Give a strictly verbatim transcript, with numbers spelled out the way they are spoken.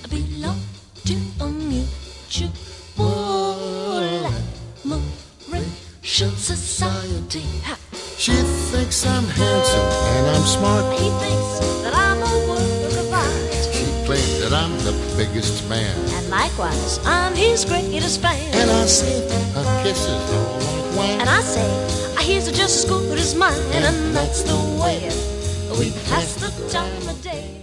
belong to a mutual admiration society. Ha. She thinks I'm handsome and I'm smart. He thinks that I'm a work of art. She claims that I'm the biggest man. And likewise, I'm his greatest fan. And I say her kisses are like wine. And I say, his are just as good as mine. And that's the way we pass the time of day.